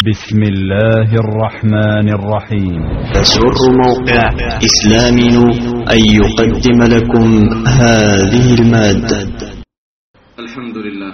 بسم الله الرحمن الرحيم. يسر موقع إسلامي أن يقدم لكم هذه المادة. الحمد لله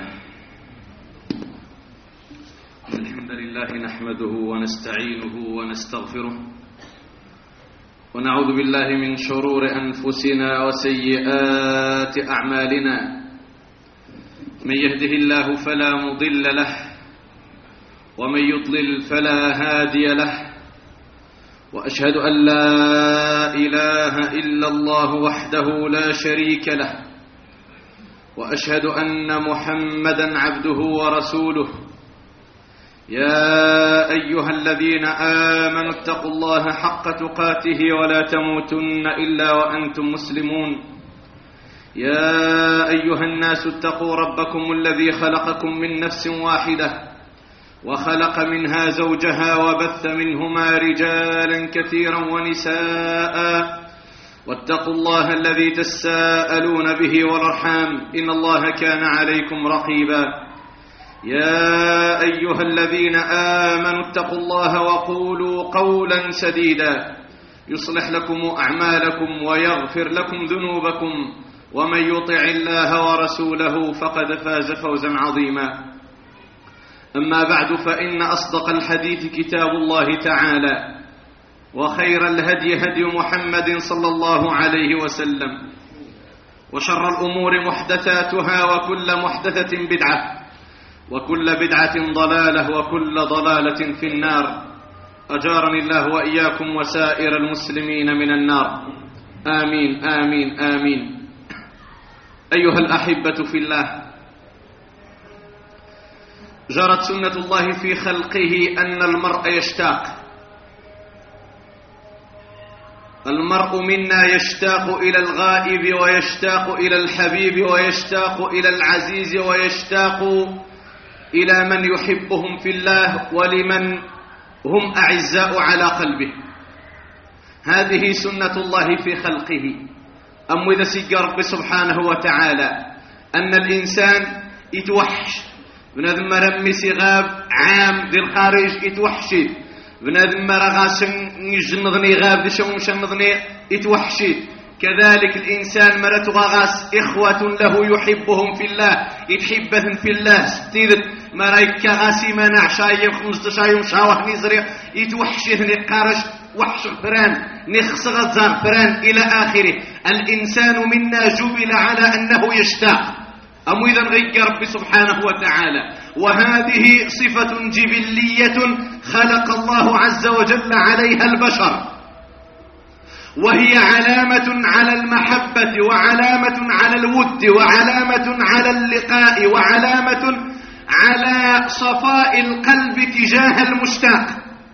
نحمده ونستعينه ونستغفره ونعوذ بالله من شرور أنفسنا وسيئات أعمالنا. من يهده الله فلا مضل له ومن يضلل فلا هادي له، وأشهد أن لا إله إلا الله وحده لا شريك له، وأشهد أن محمدا عبده ورسوله. يا أيها الذين آمنوا اتقوا الله حق تقاته ولا تموتن إلا وأنتم مسلمون. يا أيها الناس اتقوا ربكم الذي خلقكم من نفس واحدة وخلق منها زوجها وبث منهما رجالا كثيرا ونساء، واتقوا الله الذي تساءلون به والأرحام إن الله كان عليكم رقيبا. يا أيها الذين آمنوا اتقوا الله وقولوا قولا سديدا يصلح لكم أعمالكم ويغفر لكم ذنوبكم، ومن يطع الله ورسوله فقد فاز فوزا عظيما. أما بعد، فإن أصدق الحديث كتاب الله تعالى، وخير الهدي هدي محمد صلى الله عليه وسلم، وشر الأمور محدثاتها، وكل محدثة بدعة، وكل بدعة ضلالة، وكل ضلالة في النار. أجارني الله وإياكم وسائر المسلمين من النار، آمين آمين آمين. أيها الأحبة في الله، جرت سنة الله في خلقه أن المرء يشتاق. المرء منا يشتاق إلى الغائب، ويشتاق إلى الحبيب، ويشتاق إلى العزيز، ويشتاق إلى من يحبهم في الله ولمن هم أعزاء على قلبه. هذه سنة الله في خلقه. أم إذا سيق رب سبحانه وتعالى أن الإنسان يتوحش، بنادم مرمي غاب عام ذي الخارج يتوحشي، بنادم رغاس يجنضني غاب ذي شو مشنضني يتوحشي. كذلك الإنسان مرت غاس إخوة له يحبهم في الله، يتحبهم في الله. ستيدت مرايك غاسي منع شايم 15 يوم شاوه نزري يتوحشه نقارش وحش فران نخصغ الزار فران إلى آخره. الإنسان منا جبل على أنه يشتاق. أم إذا غير رب سبحانه وتعالى، وهذه صفة جبلية خلق الله عز وجل عليها البشر، وهي علامة على المحبة، وعلامة على الود، وعلامة على اللقاء، وعلامة على صفاء القلب تجاه المشتاق.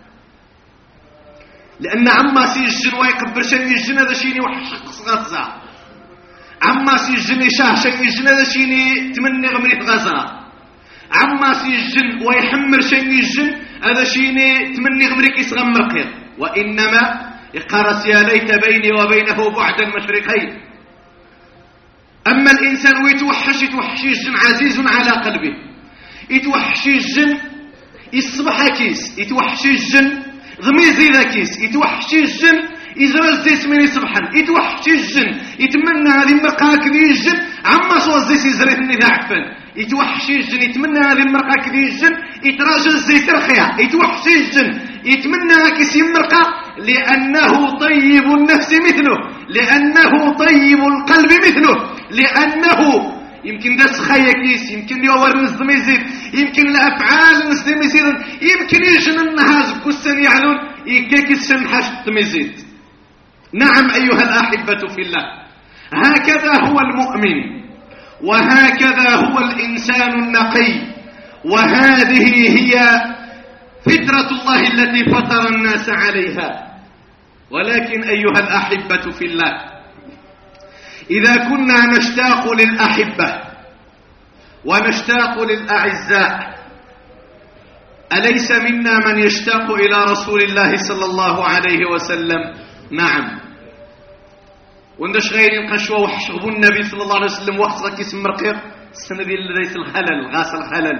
لأن عما سيجن ويقبر شن يجن هذا شيني وحشق غزة، عما سيجن يشاه شن يجن هذا شيني تمني غمري غزة، عما سيجن ويحمر شن يجن هذا شيني تمني غمري كيس غمر قير. وإنما يقرس يا ليت بيني وبينه بعد المشرقين. أما الإنسان ويتوحش الجن عزيز على قلبه، يتوحش الجن يصبح كيس، يتوحش الجن غميزي ذا كيس، يتوحش الجن يزرز ديس من يصبحن، يتوحش الجن يتمنى هذه المرقاة كذي الجن عما صوز ديس يزرهن ذا عفن، يتوحش الجن يتمنى هذه المرقاة كذي الجن يتراجل الزيت الخيا، يتوحش الجن يتمنى كيس يمرقى لأنه طيب النفس مثله، لأنه طيب القلب مثله، لأنه يمكن داس خيا كيس، يمكن يور نصدم يزيد، يمكن الأفعال نصدم يزيد، يمكن يجن النهاز كسن يعلون يكيك السنحاش تميزيد. نعم أيها الأحبة في الله، هكذا هو المؤمن، وهكذا هو الإنسان النقي، وهذه هي فطرة الله التي فطر الناس عليها. ولكن أيها الأحبة في الله، إذا كنا نشتاق للأحبة ونشتاق للأعزاء، أليس منا من يشتاق إلى رسول الله صلى الله عليه وسلم؟ نعم. وندش غير ينقشوا وحشغبوا النبي صلى الله عليه وسلم وحصغك اسم مرقير السنة دي اللي ليس الخلل غاس الخلل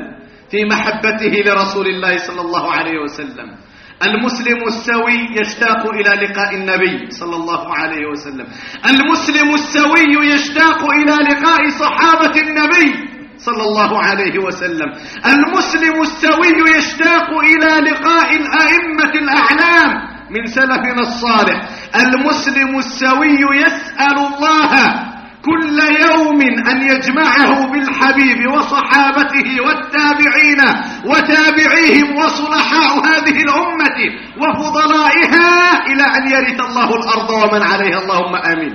في محبته لرسول الله صلى الله عليه وسلم. المسلم السوي يشتاق إلى لقاء النبي صلى الله عليه وسلم. المسلم السوي يشتاق إلى لقاء صحابة النبي صلى الله عليه وسلم. المسلم السوي يشتاق إلى لقاء الأئمة الأعلام من سلفنا الصالح. المسلم السوي يسأل الله كل يوم أن يجمعه بالحبيب وصحابته والتابعين وتابعيهم وصلحاء هذه الأمة وفضلائها إلى أن يرث الله الأرض ومن عليها، اللهم آمين.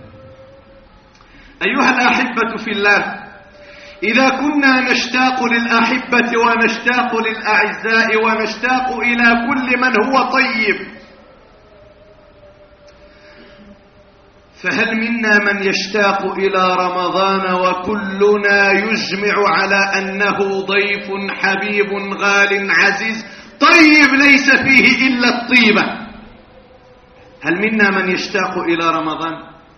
أيها الأحبة في الله، إذا كنا نشتاق للأحبة ونشتاق للأعزاء ونشتاق إلى كل من هو طيب، فهل منا من يشتاق إلى رمضان وكلنا يجمع على أنه ضيف حبيب غال عزيز طيب ليس فيه إلا الطيبة؟ هل منا من يشتاق إلى رمضان؟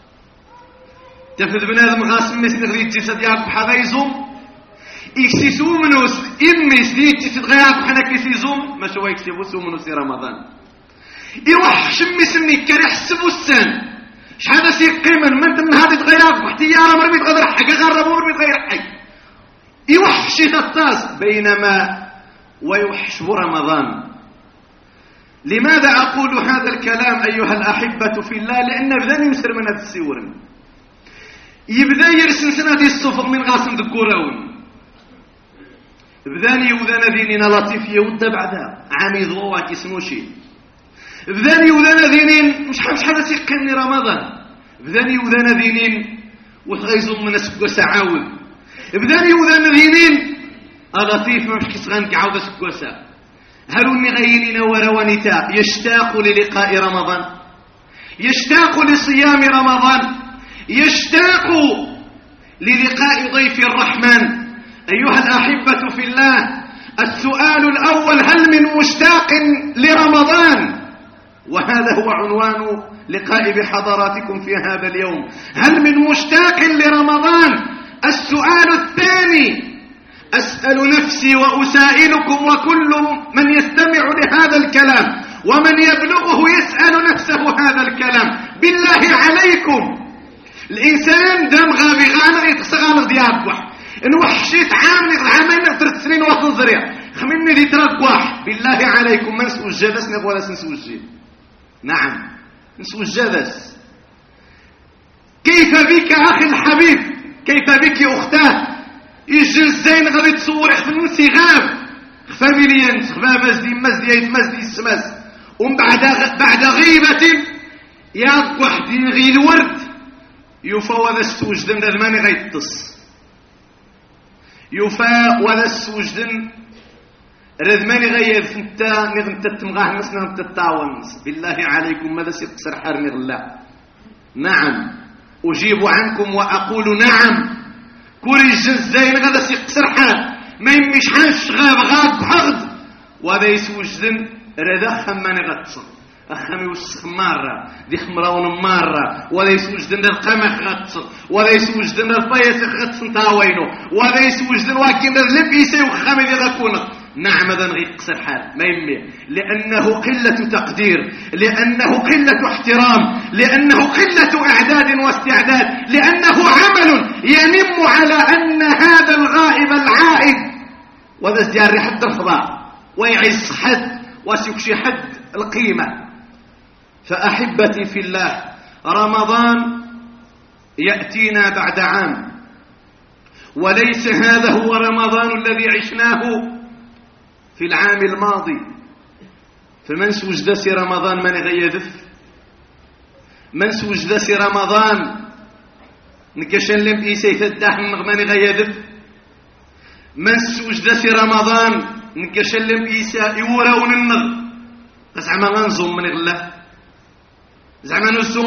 تفذ بنادم غاسم مثل غريت جسد يعرف حغيزم يكسسو منوس إمي سديد جسد غياب حنا كيسيزم ما شو يكسبو سو منوس رمضان يوحش مسمي كان يحسبو السن شحال سيقيمن من تم هذه تغيرات واحتيارا مرمي تغير حاجه غربوا مرمي تغير حي يوحش الطاس بينما ويوحش رمضان. لماذا أقول هذا الكلام أيها الأحبة في الله؟ لأن بدأ يمسر من هذا السيورن يبدأ يرسل سنة الصفق من غاسم ذكوراون بداني وذانا ذينين لطيف يود بعدها عامي ضوء كيسموشي بداني وذانا ذينين مش حدا سيقني رمضان بداني وذانا ذينين وتغيزوا من سكوة سعاود بداني وذانا ذينين لطيف ما مش كيسغان كعودة سكوة سا هلوني غينين وروانتا يشتاق للقاء رمضان، يشتاق لصيام رمضان، يشتاق للقاء ضيف الرحمن. أيها الأحبة في الله، السؤال الأول: هل من مشتاق لرمضان؟ وهذا هو عنوان لقاء بحضراتكم في هذا اليوم. هل من مشتاق لرمضان؟ السؤال الثاني أسأل نفسي وأسائلكم وكل من يستمع لهذا الكلام ومن يبلغه يسأل نفسه هذا الكلام: بالله عليكم الإنسان دام غابي غانا يتسغال ديابوح إن وحشيت عامين 3 سنين وطن زريع خميني دي ترقواح. بالله عليكم ما نسوي الجدس ولا نسوي الجيل. نعم نسوي الجدس. كيف بك أخي الحبيب؟ كيف بك أختاه؟ يجي الزين غادي تصور يخفن صغار فاميليا خفا مزدي السماس ومن بعد غيبة يا واحد يغي الورد يوفى وذا السوجدن هذا ماني غيتص يوفى وذا السوجدن رذماني غير فنتا نغنتا تمغاه مسنا نغنتا التاونس. بالله عليكم ماذا سيقصر حرني غلا؟ نعم أجيب عنكم وأقول نعم. كوري الجزاين غدا سيقصر حال ما يميش حانش غاب بحغد وهذا يسوجدن ردا خماني غتصل أخامي وسخ مرة دي خمراون مرة وهذا يسوجدن القمح غتصل وهذا يسوجدن الفايس غتصل تاوينو وهذا يسوجدن واكين اللبيسي وخامي دي غكونه. نعم هذا غيقصر حال ما يمي لأنه قلة تقدير، لأنه قلة احترام، لأنه قلة إعداد واستعداد، لأنه عمل ينم على أن هذا الغائب العائد وذا ازديار حد الفضاء ويعز حد وسيكشي حد القيمة. فأحبتي في الله، رمضان يأتينا بعد عام وليس هذا هو رمضان الذي عشناه في العام الماضي. فمن سوجدسي رمضان من غيدف من سوجدسي رمضان نكشن لم إيسي تدح من غيدف من سوجدسي رمضان نكشن لم إيسي يورون النغ زعما غنزم من غلا زعما نزو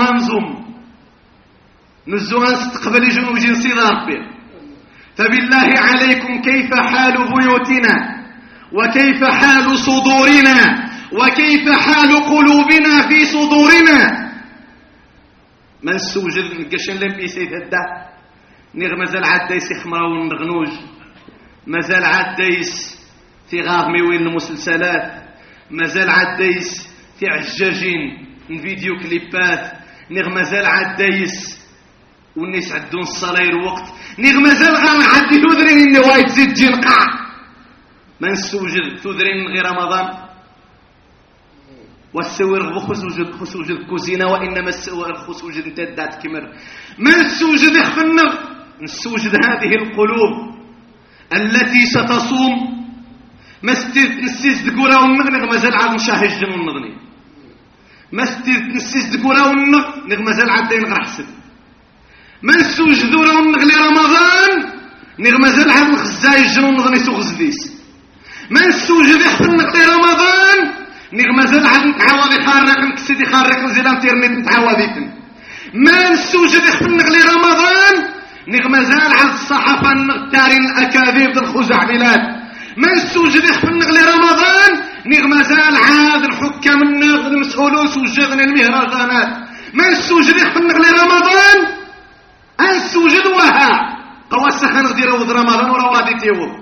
غنستقبل جنوب جنسي ربي. فبالله عليكم كيف حال بيوتنا وكيف حال صدورنا وكيف حال قلوبنا في صدورنا؟ من سوجد نكشن لم يسيد هدا نغ مازال عاد دايس خمرا ونغنوج مازال عاد دايس تيغاض ميوين المسلسلات مازال عدايس تعجاجين الفيديو كليبات نغ مازال عدايس والناس عدون الصلاير وقت نغ مازال غنعدي تودرين اني وايد تزيد تجي نقع ما نسوجد تودرين غير رمضان والسوير خسوجد الكوزينه وانما السوير خسوجد انت دات كمر ما نسوجد يخفنغ نسوجد هذه القلوب التي ستصوم ما نسيس دكورا ونغنغ مازال عاد نشاهج جن ونغني ما نسيس دكورا ونغ مازال عاد ينغ حسن ما نسوجد دورا ونغلي رمضان نغ مازال عاد نخزاي جن ونغني سوغزديس ما نسوجد يخفنغ لي رمضان نغ مازال عاد نتعاوض يخارق نكسد يخارق نزيد انترنت نتعاوضيتن ما نسوجد يخفنغ لي رمضان نغ مازال عاد الصحافه نغتارين الاكاذيب الخزع بلاد ما نسوجد يخفنغ لي رمضان نغ مازال عاد الحكام الناغ المسؤولون سوجدنا المهرجانات ما نسوجد يخفنغ لي رمضان انسوجد وها قواسخن غدير ود رمضان وروادي تيوب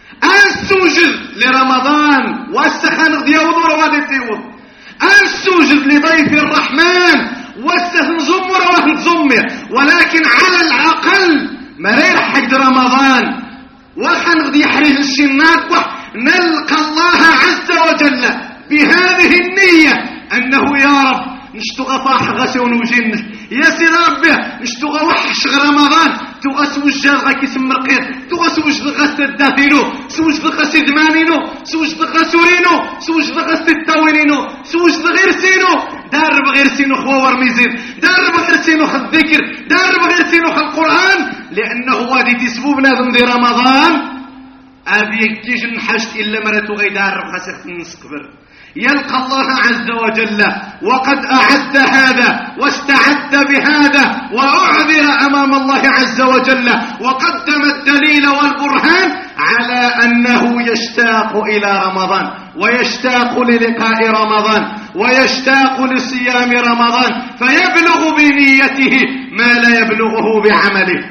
انسوجد لرمضان واسخن غدير ود وروادي تيوب انسوجد لضيف الرحمن واسخن نزم ورواه نزمر ولكن على الاقل مرير حق رمضان وحنغدي يحرج الشنات نلقى الله عز وجل بهذه النية أنه يا رب نشتغى فاح غسون وجنس يا سيد ربي نشتغى وحش رمضان تغى سوجد غاكي سمرقير تغى سوجد غس الدافينو سوجد غس دمانينو سوجد غسورينو سوجد غس التاوينينو سوجد غير سينو دارب غير سينو خوار ميزين دارب غير سينو الذكر دارب غير سينو القرآن لأنه وادي تسبوب نادم دي رمضان أبيك تيجي نحشت إلا مرتو غيدار خسخت نسكبر يلقى الله عز وجل وقد أعد هذا واستعد بهذا وأعذر أمام الله عز وجل وقدم الدليل والبرهان على أنه يشتاق إلى رمضان ويشتاق للقاء رمضان ويشتاق لصيام رمضان فيبلغ بنيته ما لا يبلغه بعمله.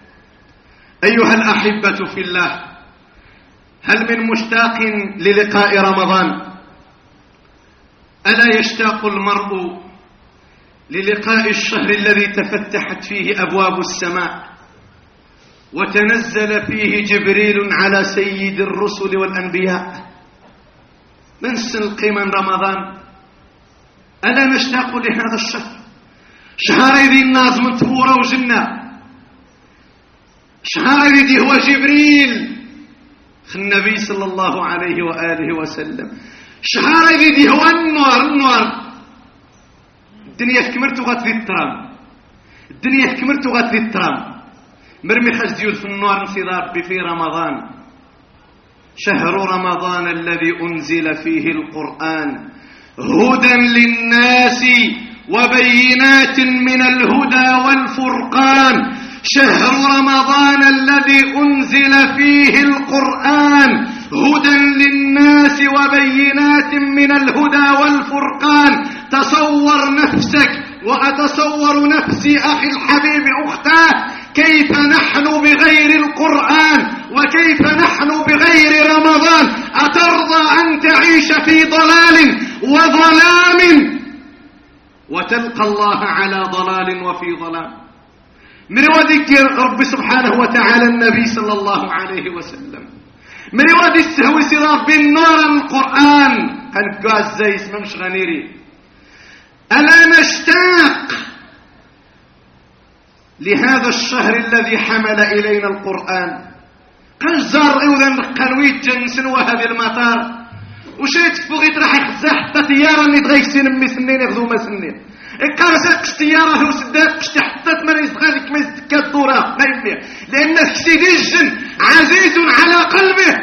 أيها الأحبة في الله، هل من مشتاق للقاء رمضان؟ ألا يشتاق المرء للقاء الشهر الذي تفتحت فيه أبواب السماء وتنزل فيه جبريل على سيد الرسل والأنبياء من سلق من رمضان؟ ألا نشتاق لهذا الشهر؟ شهر ذي الناس مطفورة وجنة، شهر ذي هو جبريل النبي صلى الله عليه وآله وسلم، شهر ذي هو النور الدنيا كمرت وغات ذي الترام، الدنيا كمرت وغات ذي الترام مرمي خزيول في النور نسي ربي في رمضان. شهر رمضان الذي أنزل فيه القرآن هدى للناس وبينات من الهدى والفرقان. شهر رمضان الذي أنزل فيه القرآن هدى للناس وبينات من الهدى والفرقان. تصور نفسك وأتصور نفسي أخي الحبيب أختاه كيف نحن بغير القرآن وكيف نحن بغير رمضان. أترضى أن تعيش في ضلال وظلام وتلقى الله على ضلال وفي ظلام؟ من وذكر رب سبحانه وتعالى النبي صلى الله عليه وسلم، من وذي السهوس رب النار القرآن هنقاز زي اسمه غنيري. ألا نشتاق لهذا الشهر الذي حمل إلينا القرآن؟ قنزار إوذن قنويت جنسن وهذه المطار وشيت فوقيت راح يخزح حتى سيارة اللي تغيك سنمي سنين يخذو ما سنين إقارسات كشتيارة هو سدات كشت حتى تمني صغارك ما يستكاد دورا ما يبيع لأن كشتي الجن عزيز على قلبه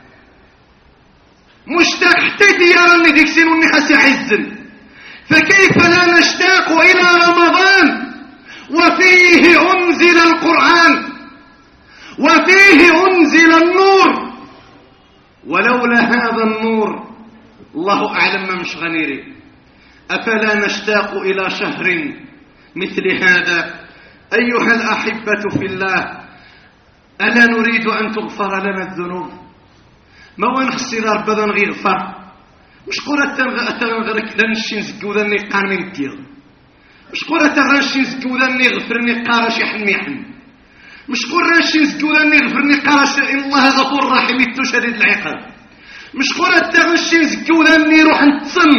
مشتاق حتى سيارة اللي ديك سين ونحس عزن. فكيف لا نشتاق إلى رمضان وفيه أنزل القرآن وفيه أنزل النور؟ ولولا هذا النور الله أعلم ما مش غنيري. أفلا نشتاق إلى شهر مثل هذا؟ أيها الأحبة في الله، ألا نريد أن تغفر لنا الذنوب؟ ما وين خصي دار بدن غير غفر مش قرة تغرك لنشين زكوذني قان من الدير مش قرة تغرشين زكوذني غفرني قارش يحن مش قرة نشين زكوذني غفرني قارش إن الله غفور رحيم يتشدد العقاب مش قرة تغرشين زكوذني روح نتصن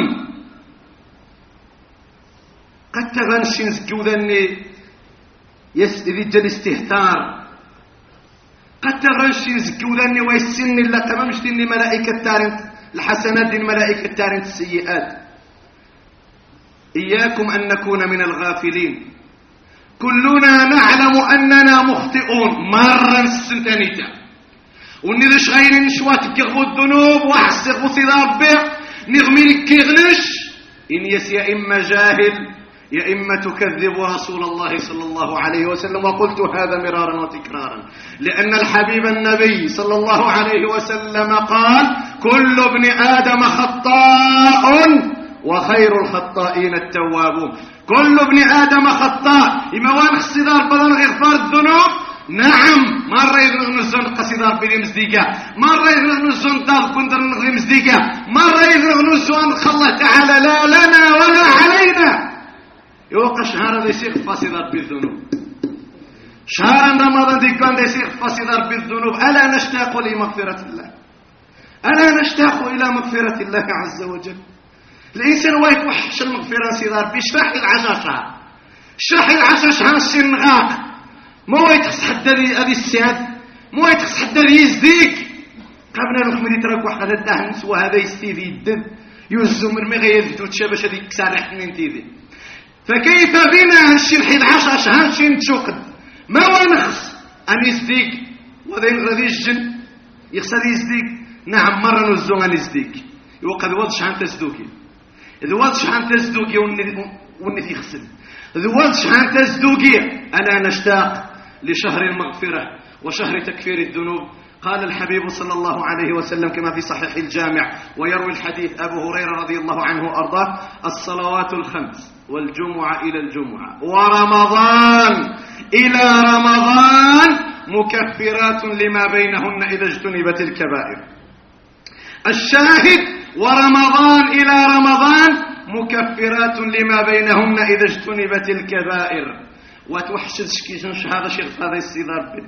قد تغرشين زكوذني يسئذي جل استهتار قد تغرشين زكوذني ويسن إلا تمامش ديني ملائكة تارنت الحسنات دين ملائكة تارنت السيئات إياكم أن نكون من الغافلين كلنا نعلم أننا مخطئون مرة السنتانيتا ونذش غير نشوات كغبو الذنوب وحسق وصدار بيع نغمي كيغنش إن يا إما جاهل يا إما تكذب رسول الله صلى الله عليه وسلم وقلت هذا مرارا وتكرارا لأن الحبيب النبي صلى الله عليه وسلم قال كل ابن آدم خطاء وخير الخطائين التوابون كل ابن آدم خطاء إما وان خصدار بدن غفار الذنوب نعم مرة يغنغ نزون قصدار بلي مزديقة مرة يغنغ نزون دار كندر نغري مزديقة مرة يغنغ نزون الله تعالى لا لنا ولا علينا يوقع شهر هذا يسيق فاسدار بالذنوب شهر رمضان دي كان يسيق فاسدار بالذنوب ألا نشتاق لمغفرة الله ألا نشتاق إلى مغفرة الله عز وجل الإنسان وايك وحش المغفرة سيدار بيشرح العشاشة شرح العشاشة السنغاق ما وايتخص حتى هذه السياد ما وايتخص حتى يزديك قبل نحمد يترك واحد الدهنس وهذا يستيذي الدب يوزو من مغيث وتشابش هذيك سارح من تيذي فكيف بنا هنشرح العشاشة هنشين تشوقد ما ونخص أن يزديك وذا ينغذي الجن يخسر يزديك نعم مرة نوزو أن يزديك وقد وضش عن تزدوكي إذا وضش عن تزدوكي ونث يخسر إذا وضش عن تزدوكي ألا نشتاق لشهر المغفرة وشهر تكفير الذنوب قال الحبيب صلى الله عليه وسلم كما في صحيح الجامع ويروي الحديث أبو هريرة رضي الله عنه وأرضاه الصلوات الخمس والجمعة إلى الجمعة ورمضان إلى رمضان مكفرات لما بينهن إذا اجتنبت الكبائر الشاهد ورمضان إلى رمضان مكفرات لما بينهن إذا اجتنبت الكبائر وتوحشد شكيجنش هذا شيخ هذا السيدار بي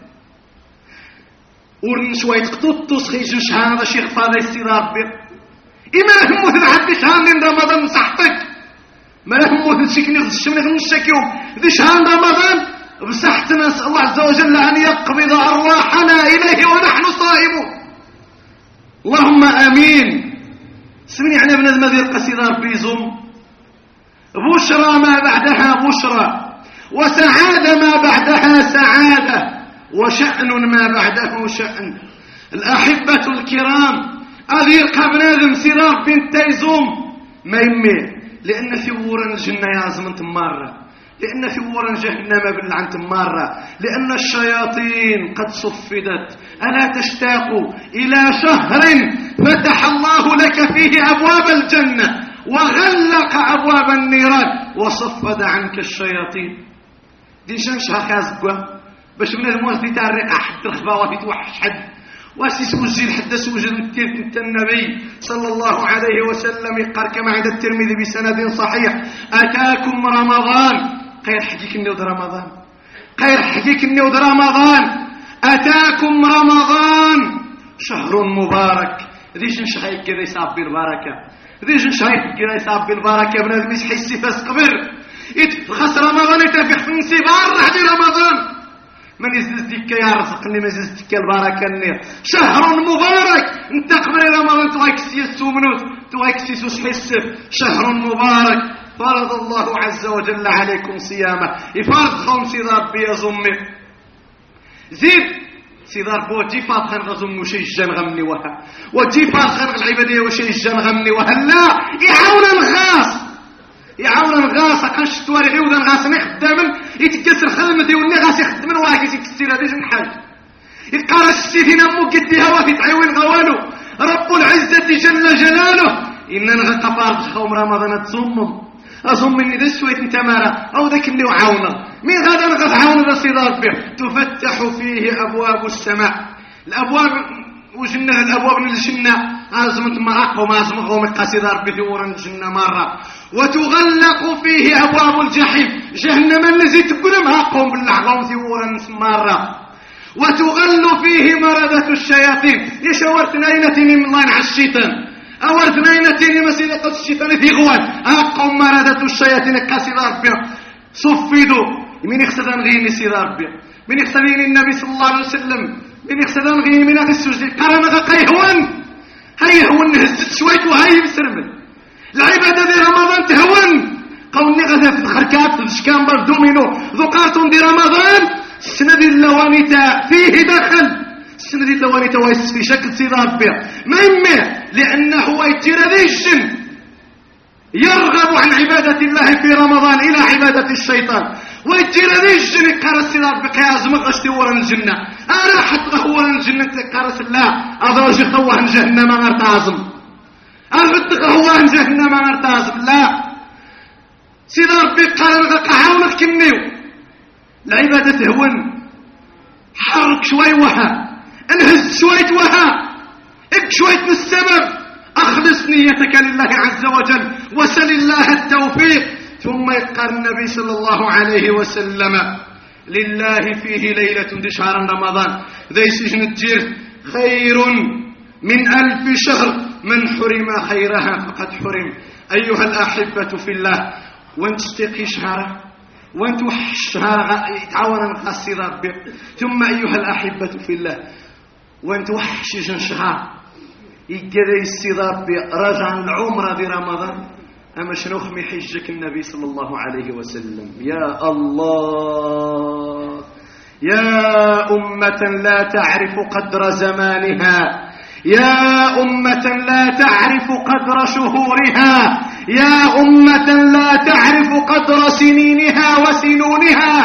ورن شوية قطوطوس خيجنش هذا شيخ هذا السيدار بي إما همو تنعدش هان رمضان صحتك ما همو تنشكني غشمني غنشكيهم ذي شهان رمضان بصحت نسأل الله عز وجل أن يقبض أرواحنا إليه ونحن صائمون اللهم آمين سمني عن ابن المذير قصيدار بيزم بشرى ما بعدها بشرى وسعادة ما بعدها سعادة وشأن ما بعده شأن الأحبة الكرام أذير قبنادم سرار بنت تيزم ما يمي لأن في ورن الجنة يازم تمارة لأن في ورن جهنم بالعن تمارة لأن الشياطين قد صفدت ألا تشتاق إلى شهر فتح الله لك فيه أبواب الجنة وغلق أبواب النيران وصفد عنك الشياطين دي شنش هكذا باش من الموت دي تاري أحد رخباوة في توحش حد واسي سوجي الحدث وجد النبي صلى الله عليه وسلم يقال كما عند الترمذي بسند صحيح أتاكم رمضان خير حقيك النود رمضان خير حقيك النود رمضان أتاكم رمضان شهر مبارك ذيش نشحيك كذا يصاب بالبركة ذيش نشحيك كذا يصاب بالبركة ابن المسيح يحسي فاسقبر يتفخس رمضان يتفخ في نسيبار رحدي رمضان من يزدك يا رزقني ما يزدك البركة النير شهر مبارك انت قبل رمضان تواكسي السومنوت تواكسي سوسحسف شهر مبارك فرض الله عز وجل عليكم صيامه يفرض خمس ربي يظمي زيد سيدار بو جيفات خان غزم وشي الجن غمني وها وجيفات خان العبادية وشي الجن غمني وها لا يعاون الغاص يعاون الغاص قنش تواري غيوذ الغاص نخدمن يتكسر خدمتي والني غاص يخدمن واكس يكسر هذه الحاج يقارش السيدين أمو قدي هوا في تعيوين غوالو رب العزة جل جلاله إننا غقفار خوم رمضان تصمم أظن إني ذا شوية تمارة أو ذاك اللي وعاونا من هذا نغف عاونا ذا صدار به تفتح فيه أبواب السماء الأبواب وجنة الأبواب من الجنة أزمت ما أقوم أزمغهم القصيدة ربي ثورا الجنة مرة وتغلق فيه أبواب الجحيم جهنم الذي تقولهم أقوم باللحظة ثورا مرة وتغل فيه مردة الشياطين يشورتنا إنتيني من الله على الشيطان أورتنا إنتيني مسيدة الشيطان في غوان أقوم مردة الشياطين القصيدة ربي صفدوا من يخسدان غيني سيدة ربي من يخسدين النبي صلى الله عليه وسلم من يخسدان غيني من هذا السجد قرمك قيهون هيهون هزت شويت وهي بسرمل العبادة دي رمضان تهون قولني غدا في الخركات في الشكام بالدومينو ذقاتهم دي رمضان السنة دي اللوانيتا فيه دخل السنة دي اللوانيتا ويس في شكل سيدة ربي ما يمه لأنه يجير ذي الجن يرغب عن عبادة الله في رمضان إلى عبادة الشيطان ويجير ذي الجن كارس سيدة ربي كيازمق اشتورا الجنة أنا حتى غورا الجنة كارس الله أضرج خوان جهنم أرتعظم أغدق خوان جهنم أرتعظم لا سيدة ربي قال لك عاونك كنيو العبادة تهون حرك شوي وها انهز شوية وها اك شوية من السبب اخلص نيتك لله عز وجل وسل الله التوفيق ثم يقال النبي صلى الله عليه وسلم لله فيه ليلة دي شهر رمضان ذي سجن الجير خير من 1000 شهر من حرم خيرها فقد حرم أيها الأحبة في الله وانت تستقي شهره وانت وحشها يتعاون القصيدة ربي ثم أيها الأحبة في الله وانت وحشيش شهر يقدر السيدة ربي رجع العمرة دي رمضان أما شنو خمي حجك النبي صلى الله عليه وسلم يا الله يا أمة لا تعرف قدر زمانها يا أمة لا تعرف قدر شهورها يا أمة لا تعرف قدر سنينها وسنونها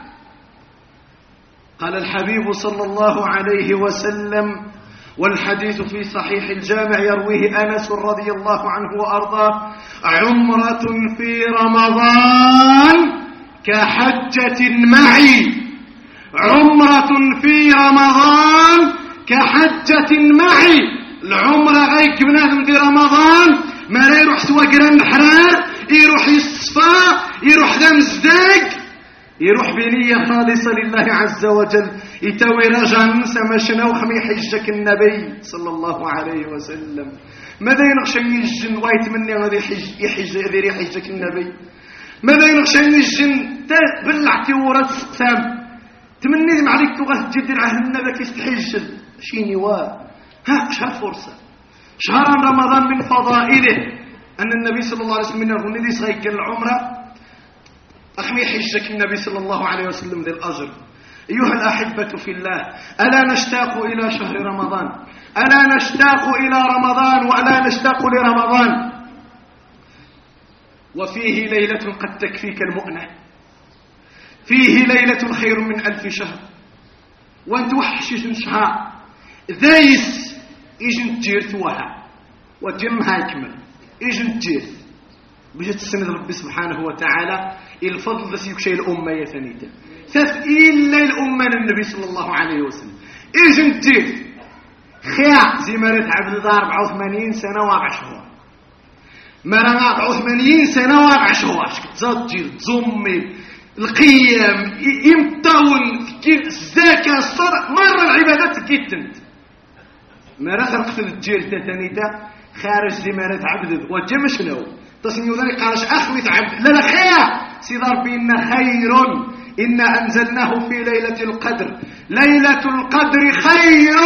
قال الحبيب صلى الله عليه وسلم والحديث في صحيح الجامع يرويه أنس رضي الله عنه وأرضاه عمرة في رمضان كحجة معي عمرة في رمضان كحجة معي العمرة غيك بنادم دي رمضان ما لا يروح سوا قران الحرار يروح يصفى يروح دم زداق يروح بنية خالصة لله عز وجل يتوي رجع ننسى ما شنو خمي حجك النبي صلى الله عليه وسلم ماذا ينغشني الجن ويتمنى غادي يحجك النبي ماذا ينغشني الجن بلعتي ورا السقسام تمني معليك تغاه تجدر على النبي كيستحجل شيني ها شهر فرصة شهر رمضان من فضائله أن النبي صلى الله عليه وسلم من الغنى صيق العمرة أخمي حجك النبي صلى الله عليه وسلم ذي الأجر أيها الأحبة في الله ألا نشتاق إلى شهر رمضان ألا نشتاق إلى رمضان وألا نشتاق لرمضان وفيه ليلة قد تكفيك المؤنة فيه ليلة خير من 1000 شهر وانت وحشي شهر ذيس إجن تجيرت وها وجمها يكمل إجن تجيرت بجت السنة ربي سبحانه وتعالى الفضل بس يكشي الأمة يثنيته تثقيل الأمة للنبي صلى الله عليه وسلم إجن تجيرت خيع زي مرت عبد الله 84 سنة و4 شهور مرة 84 سنة و4 شهور تزجر تزمي القيم يمتون الزكاة الصدق مرة العبادات كيتنت مرة خرقت الجير تثنيته خارج زي مرت عبد وجم شنو تصنيو ذلك قالش أخوة عبد لا خير سيدار بينا خير إنا أنزلناه في ليلة القدر ليلة القدر خير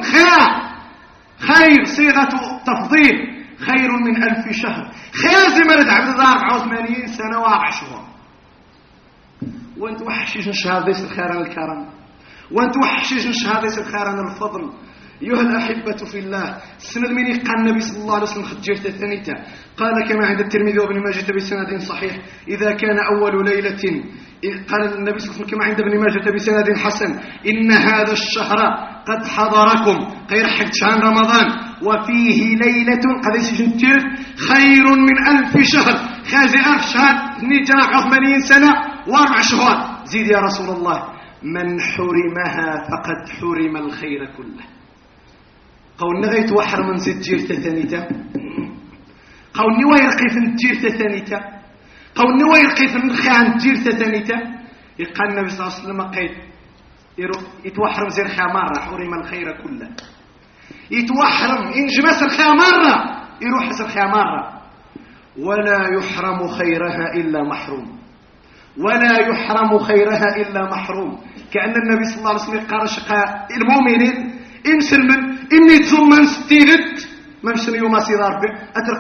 خير صيغة تفضيل خير من 1000 شهر خير زي مرت عبد الله 84 سنة و4 شهور وانت وحشيش نشهاديس الخيران الكرم وانت وحشيش نشهاديس الخيران الفضل أيها الأحبة في الله السند من قال النبي صلى الله عليه وسلم خجرت الثانية قال كما عند الترمذي وابن ماجه بسند صحيح إذا كان أول ليلة قال النبي صلى الله عليه وسلم كما عند ابن ماجه بسند حسن إن هذا الشهر قد حضركم غير حج شهر رمضان وفيه ليلة قد سجنتر خير من 1000 شهر خازي 1000 شهر نجاح 80 سنة و4 شهور زيد يا رسول الله من حرمها فقد حرم الخير كله قولنا غيت وحر من زيت جير تثانيتا قولني ويرقي في الجير تثانيتا قولني ويرقي في الخان جير تثانيتا يقال النبي صلى الله عليه وسلم قيد يتوحرم زير خامارة حرم الخير كله يتوحرم إنجمس الخامارة يروح الخامارة ولا يحرم خيرها إلا محروم ولا يحرم خيرها إلا محروم كأن النبي صلى الله عليه وسلم قال شقاء المؤمنين إن سلمن إني تزمن ستيلت ممشن يوم سيدار به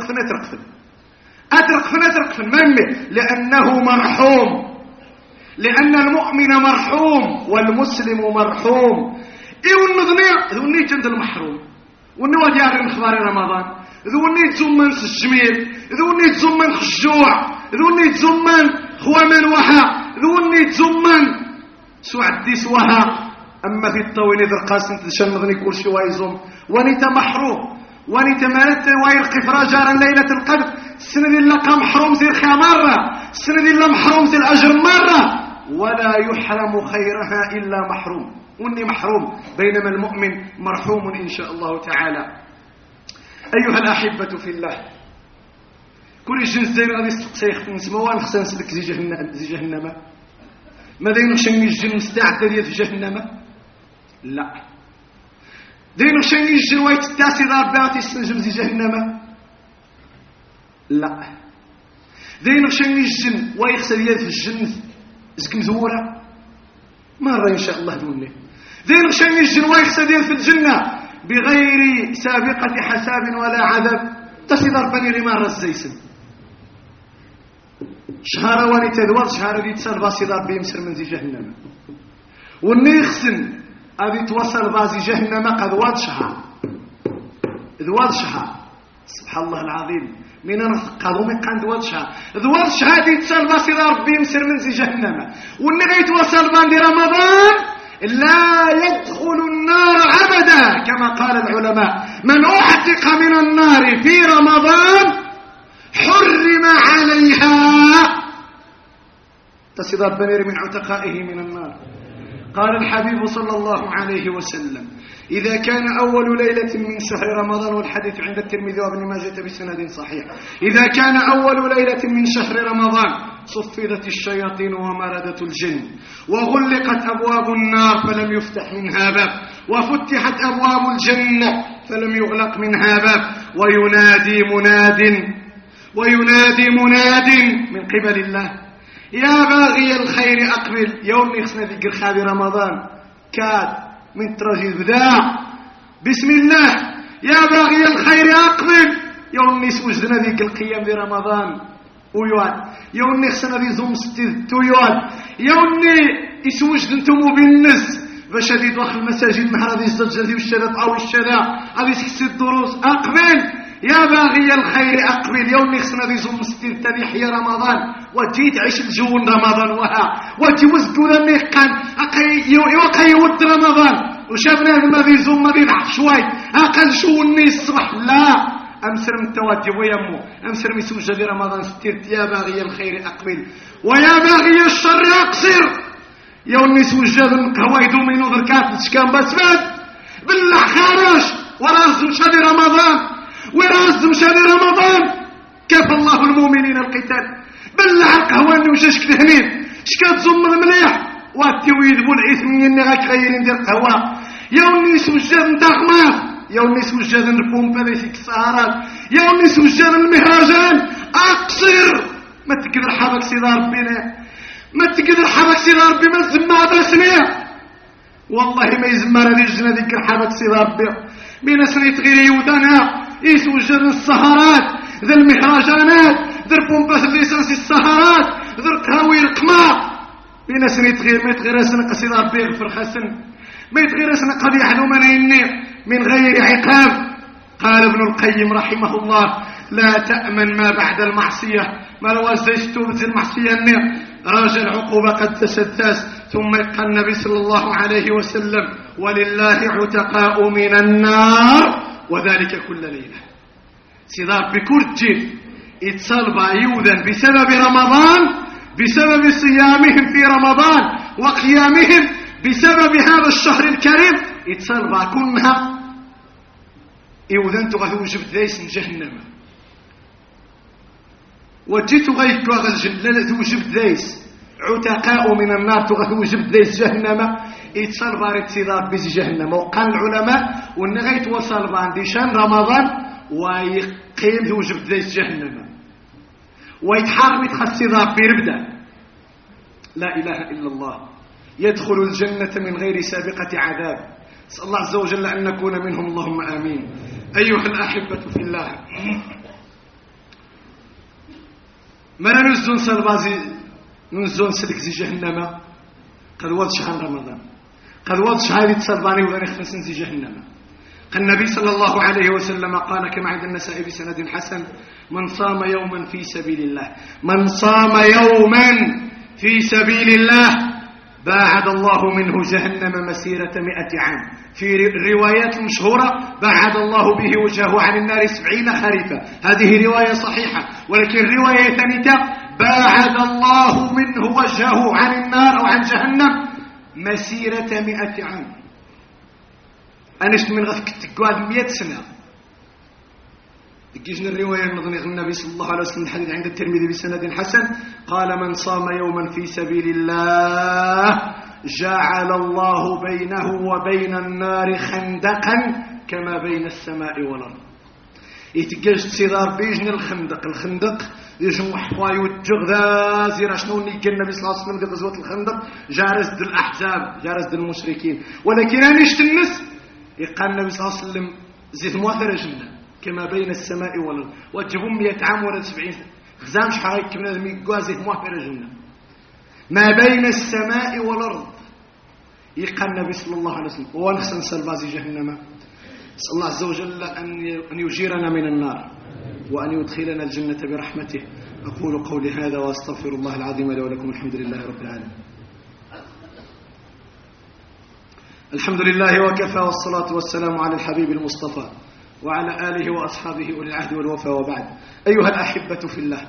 أترقفن ممي لأنه مرحوم لأن المؤمن مرحوم والمسلم مرحوم إيوان نظنية ذوني جند المحروم ونوى ديار نخبار رمضان ذوني تزمن الجميل ذوني تزمن الجوع ذوني تزمن خوامن وها ذوني تزمن سعدي سوها أما في الطوين إذا قاسم تشنغني كل شيء وايزم ونيت محروم ونيت مالت ويرقف رجالا ليلة القدر السنة دي لقى محروم زي الخير مرة السنة دي محروم زي الأجر مرة ولا يحرم خيرها إلا محروم وني محروم بينما المؤمن مرحوم إن شاء الله تعالى. أيها الأحبة في الله كل جنس زي غادي يستقسيخ نسموها نخصنا نسلك زي جهنم ما داين شني الجن مستعد ديال في جهنم لا داين شني الجن ويتتاسي ضربات يستنجم زي جهنم لا داين شني الجن ويخسر ديال في الجنة زك مزورة مرة إن شاء الله دوني داين شني الجن ويخسر ديال في الجنة بغير سابقة حساب ولا عذاب تسي ضربني رمار الزيسن شهر واني تدوار شهر دي تسال باسي ضرب بيمسر من زي جهنم والنيخسن أبي توصل بازي جهنم قد واد شهر سبحان الله العظيم من قالوا من قند واد شهر دي تسال باسي ضرب بيمسر من زي جهنم والنغي توصل باندي رمضان لا يدخل النار أبدا كما قال العلماء من أعتق من النار في رمضان حرم عليها تصدر بنير من عتقائه من النار. قال الحبيب صلى الله عليه وسلم إذا كان أول ليلة من شهر رمضان والحديث عند الترمذي وابن ماجه بسند صحيح إذا كان أول ليلة من شهر رمضان صفدت الشياطين ومردت الجن وغلقت أبواب النار فلم يفتح منها باب وفتحت أبواب الجنة فلم يغلق منها باب وينادي مناد من قبل الله يا باغي الخير أقبل يوم يخصنا ذكر خاب رمضان كاد من تراجي البداع بسم الله يا باغي الخير أقبل يوم يسوجدنا ذيك القيام في رمضان ويوان يوم يخصنا ذي زوم ستيد ويوان يوم يسوجد انتم بالنس فشديد وخ المساجد مع هذه الزجاجة والشرط أو الشراء هذه سكسي الدروس أقبل يا باغي الخير أقبل يوم يخصنا ذي زوم ستيد تذيحي رمضان وجيت عيش الجون رمضان وها وتوزقوا لميقان وقي ود رمضان وشافنا ما ذي زوم ما ذي شوي أقل شو الناس الصبح لا أمسر متواجب ويمو أمسر مسوجة ذي رمضان ستيرت يا باغي الخير أقبل ويا باغي الشر أقصر يوم مسوجة القهوة يدومي نظر كاتل شكام بسبات بالله خارج ورازم شادي رمضان كفى الله المؤمنين القتال بالله القهوة وشاشك تهنين شكات زم المليح واتويد بالعثم اني غاك غيرين ديال القهوة يوم يسوجد نتاغماف يوم يسوجد نرفون فليسك السهرات يوم يسوجد المهرجان اقصر ما تقدر حبك سيدار بنا ما تقدر حبك سيدار بما الزمة بسنية والله ما يزمر هذه الجنة ذكر حبك سيدار بنا بين سنة غير يودانا يسوجد السهرات ذا المهرجانات ذا البومبات الليسانس السهرات ذا القهاوي القمار بين سنة غير ما يتغير سنة قصيدة بيغفر خسن ما يتغير سنة قد يحلو من غير عقاب. قال ابن القيم رحمه الله لا تأمن ما بعد المعصية ما لو أزيجتوبة المعصية راجع العقوبة قد تسداس ثم يقال النبي صلى الله عليه وسلم ولله عتقاء من النار وذلك كل ليلة صدار بكرتين اتصال بايوذا بسبب رمضان بسبب صيامهم في رمضان وقيامهم بسبب هذا الشهر الكريم اتصال باكونها إوذنت غتوجب ذيس جهنم وجيت غيكو غزجل توجب ذيس عتقاء من النار توجب ذيس جهنم يتصل بارد سيدار بيز جهنم. وقال العلماء وان غيت وصل باندي شان رمضان ويقيم توجب ذيس جهنم ويتحارب يتخص سيدار بيربدا. لا إله إلا الله. يدخل الجنة من غير سابقة عذاب. نسأل الله عز وجل أن نكون منهم اللهم آمين. أيها الأحبة في الله ما نزون سلبازي نزون سلك زي جهنم قد وضع شهر رمضان قد وضع شهادة سلباني وغير خمسين زي جهنم. النبي صلى الله عليه وسلم قال كما عند النسائي بسند حسن من صام يوما في سبيل الله من صام يوما في سبيل الله باعد الله منه جهنم مسيرة 100 عام. في الروايات المشهورة باعد الله به وجهه عن النار 70 خريفا. هذه رواية صحيحة ولكن رواية ثانية باعد الله منه وجهه عن النار أو عن جهنم مسيرة 100 عام. أنشت من غفك تقواد 100 سنة. تجيشنا الرواية النبي صلى الله عليه وسلم الحديث عند الترمذي بسند حسن قال من صام يوما في سبيل الله جعل الله بينه وبين النار خندقا كما بين السماء والأرض. يتجاج سيدار بيجن الخندق يجمع حواي والجغذا زيرا شنو نيجي النبي صلى الله عليه وسلم في غزوة الخندق جارز د الأحزاب جارز د المشركين. ولكن أنا الناس يقال النبي صلى الله عليه وسلم زيت مواثرة جنة كما بين السماء والأرض وجبهم 100 عام ولا 70 خزام شحال كنا ميغوازي مواثرة جنة ما بين السماء والأرض. يقال النبي صلى الله عليه وسلم ونحسن سلبازي جهنم. نسأل الله عز وجل أن يجيرنا من النار وأن يدخلنا الجنة برحمته. أقول قولي هذا وأستغفر الله العظيم لي ولكم. الحمد لله رب العالمين. الحمد لله وكفى والصلاة والسلام على الحبيب المصطفى وعلى آله وأصحابه أولي العهد والوفاء وبعد. أيها الأحبة في الله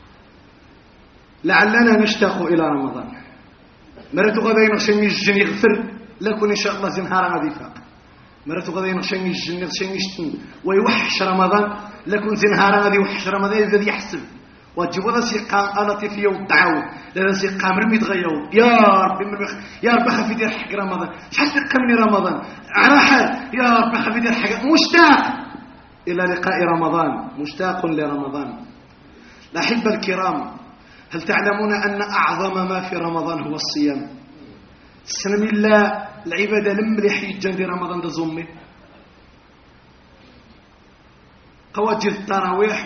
لعلنا نشتاق إلى رمضان. مرت غدا نغشني الجن يغفر لكن إن شاء الله زنهار غادي فاق. مرت غدا نغشني الجن يغشني يشتن ويوحش رمضان لكن زنهار غادي يوحش رمضان الذي يحسب وتجيب هذا سيقام ألطي فيه والدعوة لأن سيقام رمي تغيو يا رب خفي دير حق رمضان شحال تقمني رمضان على حال يا رب خفي دير حق مشتاق إلى لقاء رمضان مشتاق لرمضان. الأحبة الكرام هل تعلمون أن أعظم ما في رمضان هو الصيام؟ السلام الله العبادة لملح يجن في رمضان تزمي قواجد التراويح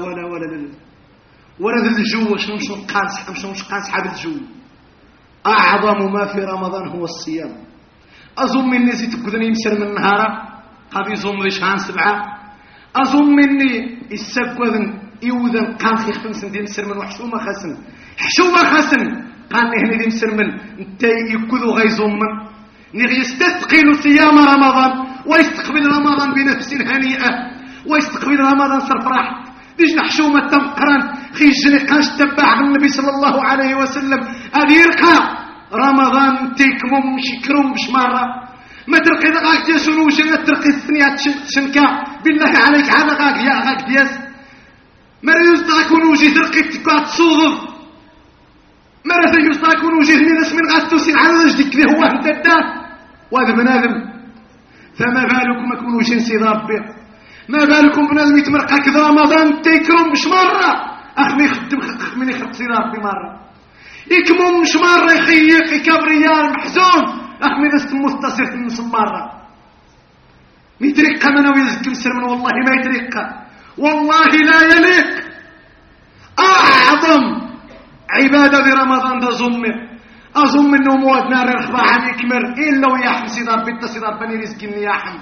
ولا ذا الجو شنو قانس حاب الجو. أعظم ما في رمضان هو الصيام. أظن مني زيت كذني يمسر من النهار قد يزوم ذي شهان 7 أظن مني السبوذن يوذن قان خي 5 دي يمسر من وحشومة خسن قان هنا دي يمسر من انت يكذو غيزوم من نغي يستثقل صيام رمضان ويستقبل رمضان بنفس هنيئة ويستقبل رمضان صرف راحة ديش نحشومة تمقران خيجني قاش تبع النبي صلى الله عليه وسلم هذه يرقى رمضان تيكمم شكرم بش مرة ما ترقي دقاك ديسونو جنة ترقي الثنيات شنكا بالله عليك هذا غاك يا غاك دياس مرة يستاكون وجه ترقي تكوات صوضب مرة يستاكون وجه من اسم غاتوسين على وجدك ذي هو انت الدار وهذا بنادم. فما بالكم اكون وجه نسي ربي ما بالكم بنادم يتمرقى كذا رمضان تيكرم بش مرة أخمي يخدم أخمي يخدم سيراب بمرة يكمم مش مرة يخيق يكبريار محزون أخمي نست مستصر في نص مرة ميترقى من ويزكم سر من والله ما يترقى والله لا يليق. أعظم عبادة برمضان أظن أنه مواد نار الخباء عن يكمر إلا وياحم سيدار بيت سيدار بني رزقني ياحم.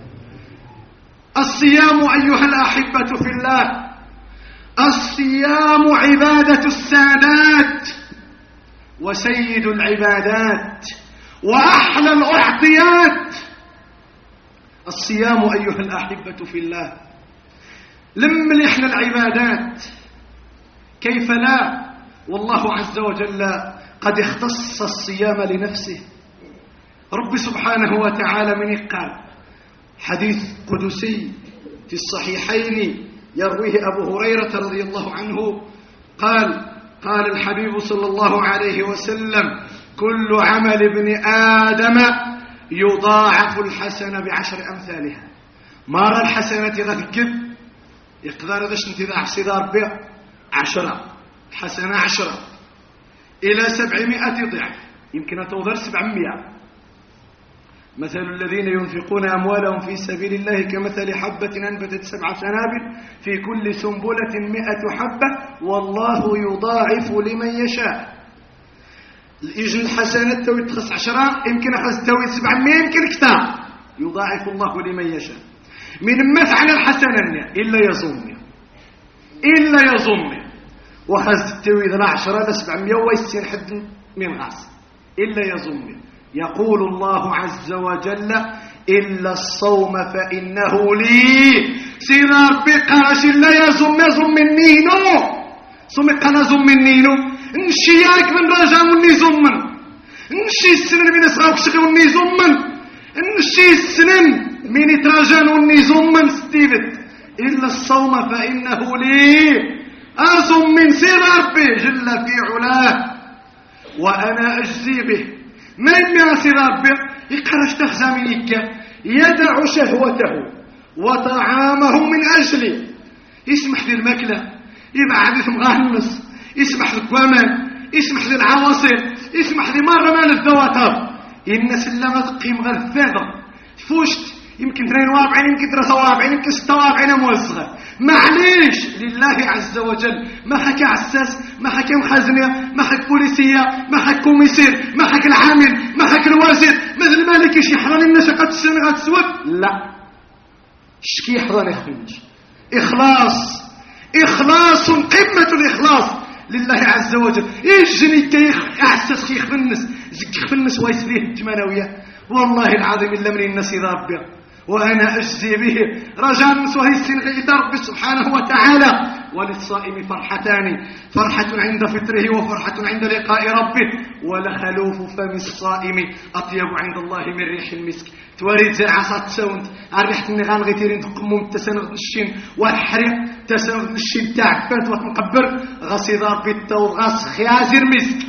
الصيام أيها الأحبة في الله الصيام عبادة السادات وسيد العبادات وأحلى الأعطيات. الصيام أيها الأحبة في الله لملحنا العبادات كيف لا والله عز وجل قد اختص الصيام لنفسه. رب سبحانه وتعالى من قال حديث قدسي في الصحيحين يرويه أبو هريرة رضي الله عنه قال الحبيب صلى الله عليه وسلم: كل عمل ابن آدم يضاعف الحسنة ب10 أمثالها. مرة الحسنة غتكب يقدر هذا انتظاع صدار ب10 الحسنة 10 إلى 700 ضعف، يمكن أن توضر 700. مثل الذين ينفقون أموالهم في سبيل الله كمثل حبة أنبتت 7 سنابل في كل سنبلة 100 حبة والله يضاعف لمن يشاء. يجن الحسنة توي تخص 10، يمكن أخذ توي 700، يمكن كتاب. يضاعف الله لمن يشاء. من ما فعل الحسنة إلا يظن وخذ توي 10 ل 700 ويسين حد من غاس إلا يظن. يقول الله عز وجل: إلا الصوم فإنه لي. سير ربي قاش لا يزم منينو صوم قنازم منينو نشي ياك من رجا مني زمن نشي السنن من اسغاوك شغي وني زمن نشي السنن من يتراجان وني زمن ستيبت. إلا الصوم فإنه لي أزم من سير ربي جل في علاه وأنا أجزي به. ما يمير ربي يقرش تخزاميك يدع شهوته وطعامه من أجلي. يسمح للمكلة، يبعد مغنس، يسمح للكوامان، يسمح للعواصر، يسمح لمرة مال الذواتر. الناس اللي ما تقيم غذاذة فوشت يمكن 42 يمكن 43 يمكن 46 موزغة. معليش لله عز وجل. ما حكى عساس، ما حكى مخازنية، ما حكى بوليسية، ما حكى كوميسير، ما حكى العامل، ما حكى الوزير. مثل مالك يحضر الناس قد السنة غتسود. لا شكي يحضر يخرج. إخلاص قمة الإخلاص لله عز وجل. يجني كي أعساس كي يخفنس زكي يخفنس ويسريه الجمانوية. والله العظيم إلا من الناس ربي وأنا أجزي به. رجاء نسوه السنغيث ربي سبحانه وتعالى. وللصائم فرحتان: فرحة عند فطره وفرحة عند لقاء ربه. ولخلوف فم الصائم أطيب عند الله من ريح المسك. توريد زي عصا تساوند الريحة النغان غيتيرين تقموم التسانغ الشين والحريق تسانغ الشين تاع فات وتنقبر غصيد ربي التوغاس خازر مسك.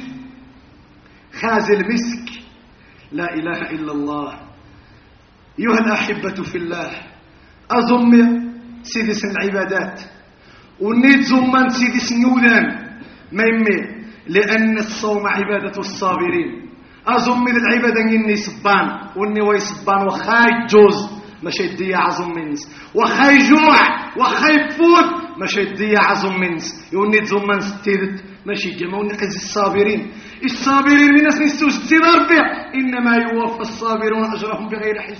خازر مسك. لا إله إلا الله. أيها الأحبة في الله، أزم سيدي سن العبادات ونيت زمان سيدي سن يودان ما يمي، لأن الصوم عبادة الصابرين. أزم من العبادة إني سبان وإني ويسبان وخاي جوز ماشي يدي عظم منس وخاي جوع وخاي فوت ماشي يدي عظم منس. يونيت زمان ستيدت ماشي جمعون قز الصابرين. الصابرين من ناس نستوجد ربي إنما يوفى الصابرون أجرهم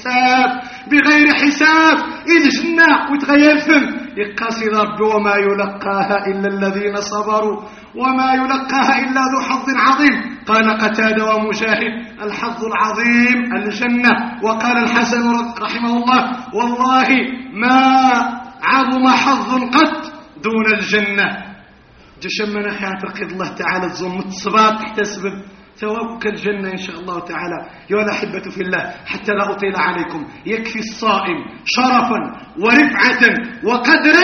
بغير حساب. إذ جنة وتغيرتم يقاسي ربي وما يلقاها إلا الذين صبروا وما يلقاها إلا ذو حظ عظيم. قال قتادة ومجاهد: الحظ العظيم الجنة. وقال الحسن رحمه الله: والله ما عظم حظ قط دون الجنة. جشمنا خيات رقيد الله تعالى تزوم الصباط تحتسب ثوابك الجنة إن شاء الله تعالى. يا الأحبة في الله، حتى لا أطيل عليكم، يكفي الصائم شرفا ورفعة وقدرا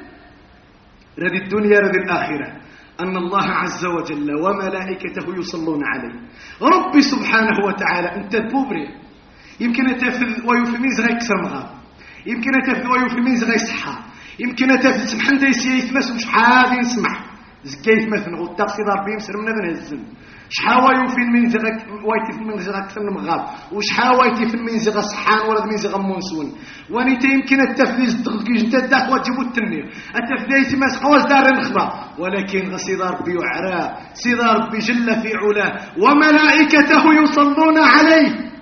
رد الدنيا رد الآخرة أن الله عز وجل وملائكته يصلون عليه. ربي سبحانه وتعالى أنت بوبري يمكن أتفذ ويفميز غير كسر مغاب، يمكن أتفذ ويفميز غير صحة، يمكن أتفذ سمح أنت يسمس مش حابي نسمح زكيت مثلا والتقصيد ربي يمسر من ابن الزن شحاوى يوفي المنزغة وايتي في المنزغة كثر المغاب وشحاوى يتي في المنزغة صحان ولد منزغة منسون ونيت يمكن التفليز تغلقيش انت الداخ وتجيبو التنير التفليز ما سقواز دار النخبة ولكن غسيد ربي وعراه سيد ربي جل في علاه وملائكته يصلون عليه.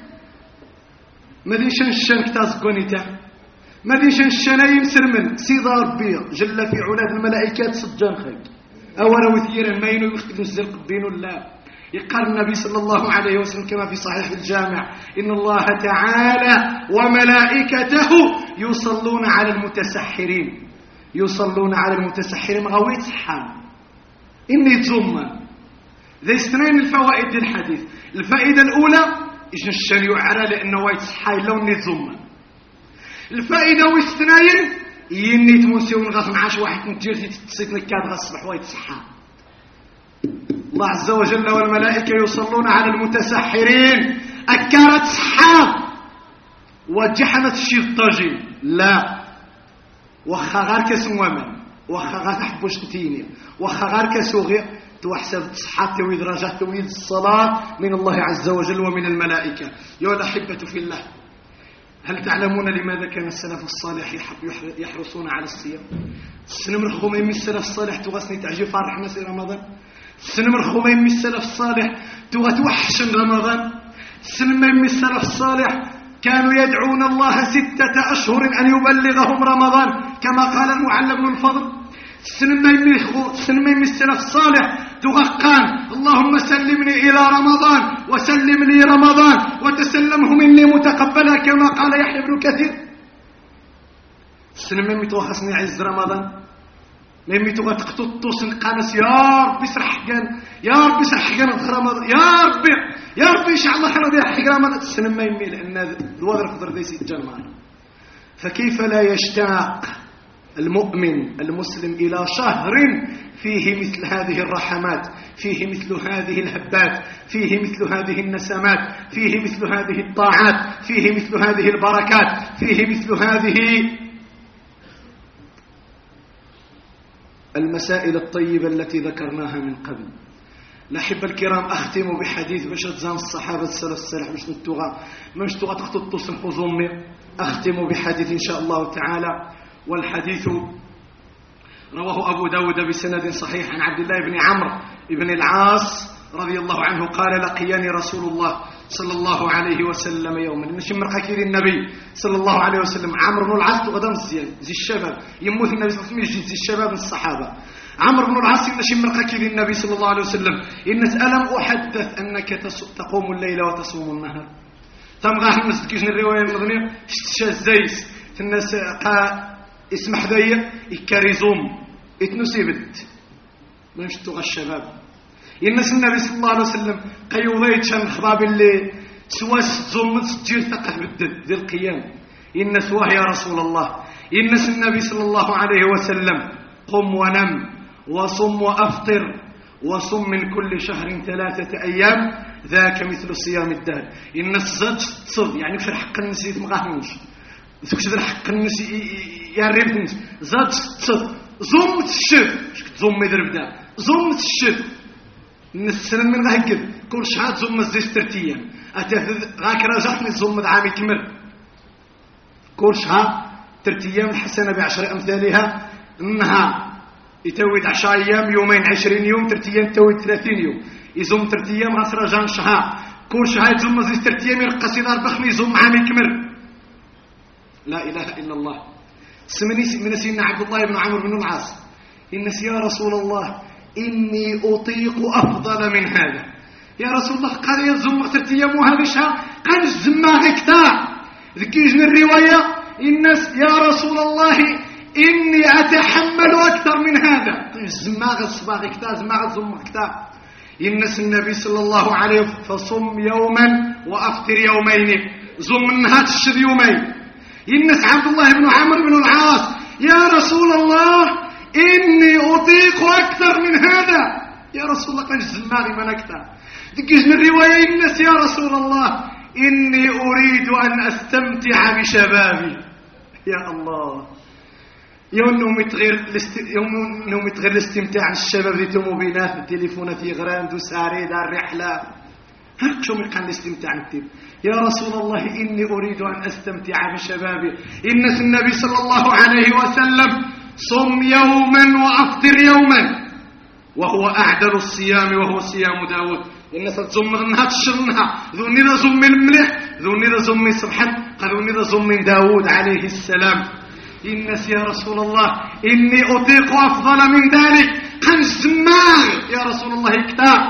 ما دينش الشان كتازقونيتا ما دينش الشان يمسر من سيد ربي جل في علاه الملائكات سجان خير أولا وثيرا ما ينو يختلف الزرق الدين الله. يقال النبي صلى الله عليه وسلم كما في صحيح الجامع إن الله تعالى وملائكته يصلون على المتسحرين يصلون على المتسحرين مغويت صحان إني تزمن ذي اثنين الفوائد الحديث. الفائدة الأولى إيش الشان يعرى لأنه وايت صحاي لو إني تزمن. الفائدة والاثنين يني تمونسيون غاف معاش واحد نتجيرتي تتصيت نكاد غصبح ويتصحى. الله عز وجل والملائكة يصلون على المتسحرين أكارت صحاب وجحنت الشيطاجين لا وخا غير كسمومن وخا غير تحبوش تتيني وخا غير كسوغي توحسب تصحات توي درجات توي الصلاة من الله عز وجل ومن الملائكة. يا الأحبة في الله، هل تعلمون لماذا كان السلف الصالح يحرصون على الصيام؟ سنمر خميم السلف الصالح تغسني تعجي فرح ناس رمضان، سنمر خميم السلف الصالح توحشن رمضان، سنمر السلف الصالح كانوا يدعون الله 6 أشهر أن يبلغهم رمضان كما قال المعلى بن الفضل. سنمي السلف الصالح تغقان اللهم سلمني إلى رمضان وسلم لي رمضان وتسلمه مني متقبلا كما قال يحيى بن كثير. سنمي توخصني عز رمضان ميمي توغا تقططو سنقانس يا ربي سرح حقان يا ربي سرح حقان رمضان يا ربي ان شاء الله خير ديال حق رمضان. سنمي لان الوضع قدر ديسي الجنة. فكيف لا يشتاق المؤمن المسلم إلى شهر فيه مثل هذه الرحمات، فيه مثل هذه الهبات، فيه مثل هذه النسمات، فيه مثل هذه الطاعات، فيه مثل هذه البركات، فيه مثل هذه المسائل الطيبة التي ذكرناها من قبل. الأحبة الكرام، أختم بحديث باش تزام الصحابة السلف الصالح مش تغا تخطط تصنقوا زمي. أختم بحديث إن شاء الله تعالى، والحديث رواه أبو داود بسند صحيح عن عبد الله بن عمرو بن العاص رضي الله عنه قال لقياني رسول الله صلى الله عليه وسلم يوما. ماشي مرقى كيري النبي صلى الله عليه وسلم عمرو بن العاص تغدا مزيان زي الشباب يموت النبي صلى الله عليه وسلم زي الشباب من الصحابة. عمرو بن العاص ماشي مرقى كيري النبي صلى الله عليه وسلم إن ألم أحدث أنك تقوم الليل وتصوم النهار. تمغاه الناس كيجن الرواية المغنية شازيس الناس اسمح ذي يكاريزوم اتنسيبت منشتو الشباب الناس النبي صلى الله عليه وسلم قيوضيت شان خباب اللي سواس زوم تجير ثقة بالدد ذي القيام الناس واه يا رسول الله. الناس النبي صلى الله عليه وسلم قم ونم وصم وأفطر وصم من كل شهر 3 أيام ذاك مثل صيام الدهر. الناس زاد تصد يعني مش الحق النسيت مغاهمش تكشف الحق الناس يا ريبنت زاد تصد زوم تشد زوم يدرب دا زوم تشد السنة من غاكد كل شهاد زوم الزيسترتية غاك رجعتني زوم عامي كمل كل شهاد 3 أيام الحسنة ب10 أمثالها إنها يتويد 10 أيام يومين 20 يوم 3 أيام تتويد 30 يوم يزوم 3 أيام غاسرة جان شهاد كل شهاد زوم الزيسترتية من القصيدة ربخني زوم عامي كمل. لا إله إلا الله. من سيدنا عبد الله بن عمرو بن العاص الناس يا رسول الله إني أطيق أفضل من هذا. يا رسول الله قال يزم 3 أيام وهذا شهر قال الزماغ كتاب ذكيجن الرواية الناس يا رسول الله إني أتحمل أكثر من هذا. الزماغ الصباغ كتاب زماغ الزماغ كتاب الناس النبي صلى الله عليه وسلم فصم يوما وأفطر يومين زم منها تشد يومين. الناس عبد الله بن عمرو بن العاص يا رسول الله إني أطيق أكثر من هذا. يا رسول الله قال الزماغي من أكثر تجيزن الرواية الناس يا رسول الله إني أريد أن أستمتع بشبابي. يا الله يوم يتغير الاستمتاع الشباب ذي توموبيلات التليفونات يغران دو ساري دار رحلة هل شو مكان الاستمتاع نكتب يا رسول الله إني أريد أن أستمتع بشبابي. إن النبي صلى الله عليه وسلم صم يوما وأفطر يوما وهو أعدل الصيام وهو صيام داود. الناس تزم منها تشرنها ذوني ذا زم الملح ذوني ذا زم سبحان قالوني ذا زم داود عليه السلام. الناس يا رسول الله إني أطيق أفضل من ذلك قال الزماغ يا رسول الله كتاب.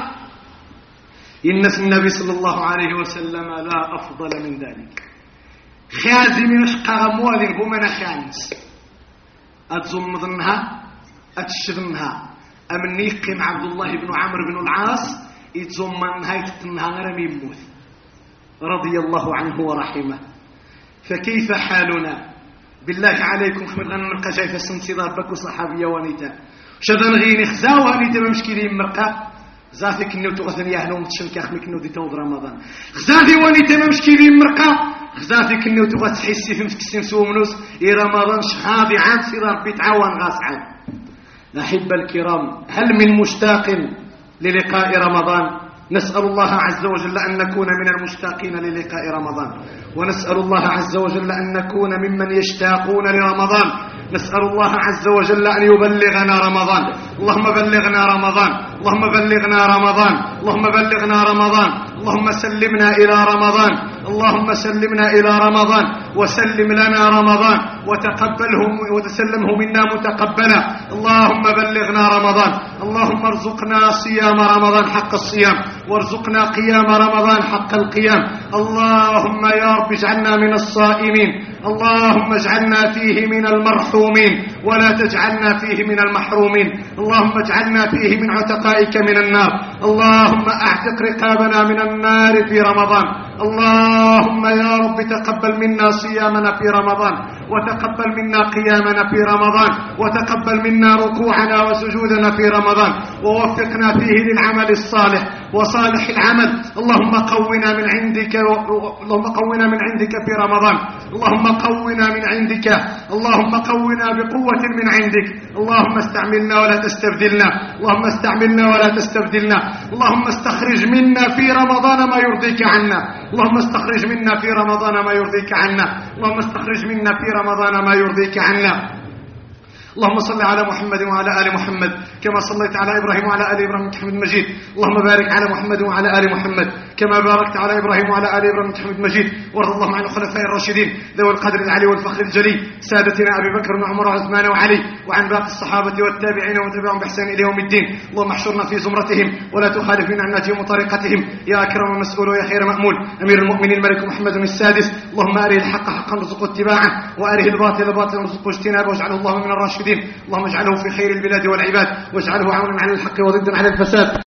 الناس النبي صلى الله عليه وسلم لا أفضل من ذلك. خازي من أشقى موالين بمنا خانس أتزم ظنها أتشرنها أمن يقيم عبد الله بن عمرو بن العاص يتزم منها يتنها غير يموت رضي الله عنه ورحمه. فكيف حالنا بالله عليكم خمر غنمرقة جاي فالسنتظار بكو صحابية ونيتا شدن غيني خزاوة نيتا ممشكلين مرقة زافي كنو تغثن يهلوم تشنكا خمي كنو دي تود رمضان خزافي ونيتا ممشكلين مرقة خزافي كنو تغث حسي في مفكسين سومنوس إي رمضان شحابي عام سير ربي تعاون غاس عام. أحب الكرام هل من مشتاق للقاء رمضان؟ نسأل الله عز وجل أن نكون من المشتاقين للقاء رمضان ونسأل الله عز وجل أن نكون ممن يشتاقون لرمضان. نسأل الله عز وجل أن يبلغنا رمضان. اللهم بلغنا رمضان اللهم بلغنا رمضان اللهم بلغنا رمضان اللهم سلمنا إلى رمضان اللهم سلمنا إلى رمضان وسلم لنا رمضان وتقبله وتسلمه منا متقبلا. اللهم بلغنا رمضان اللهم ارزقنا صيام رمضان حق الصيام وارزقنا قيام رمضان حق القيام. اللهم يا رب اجعلنا من الصائمين اللهم اجعلنا فيه من المرحومين ولا تجعلنا فيه من المحرومين. اللهم اجعلنا فيه من عتقائك من النار. اللهم اعتق رقابنا من النار في رمضان. اللهم يا رب تقبل منا صيامنا في رمضان وتقبل منا قيامنا في رمضان وتقبل منا ركوعنا وسجودنا في رمضان ووفقنا فيه للعمل الصالح وصالح العمل. اللهم قونا من عندك اللهم قونا من عندك في رمضان. اللهم قونا من عندك اللهم قونا بقوة من عندك. اللهم استعملنا ولا تستبدلنا اللهم استعملنا ولا تستبدلنا. اللهم استخرج منا في رمضان ما يرضيك عنا. اللهم استخرج منا في رمضان ما يرضيك عنا. اللهم استخرج منا في رمضان ما يرضيك عنا. اللهم صل على محمد وعلى آل محمد كما صليت على إبراهيم وعلى آل إبراهيم إنك حميد مجيد. اللهم بارك على محمد وعلى آل محمد كما باركت على إبراهيم وعلى آل إبراهيم إنك حميد مجيد. وارض اللهم عن الخلفاء الراشدين ذوي القدر العلي والفخر الجلي سادتنا أبي بكر وعمر وعثمان وعلي وعن باقي الصحابة والتابعين وتبعهم بإحسان إلى يوم الدين. اللهم احشرنا في زمرتهم ولا تخالفنا عن نهجهم وطريقتهم يا أكرم مسؤول ويا خير مأمول. أمير المؤمنين الملك محمد السادس اللهم أره الحق حقا ارزقه اتباعه وأره الباطل باطلا ارزقه اجتنابه واجعله الله من الراشدين. اللهم اجعله في خير البلاد والعباد واجعله عونا على الحق وضدا على الفساد.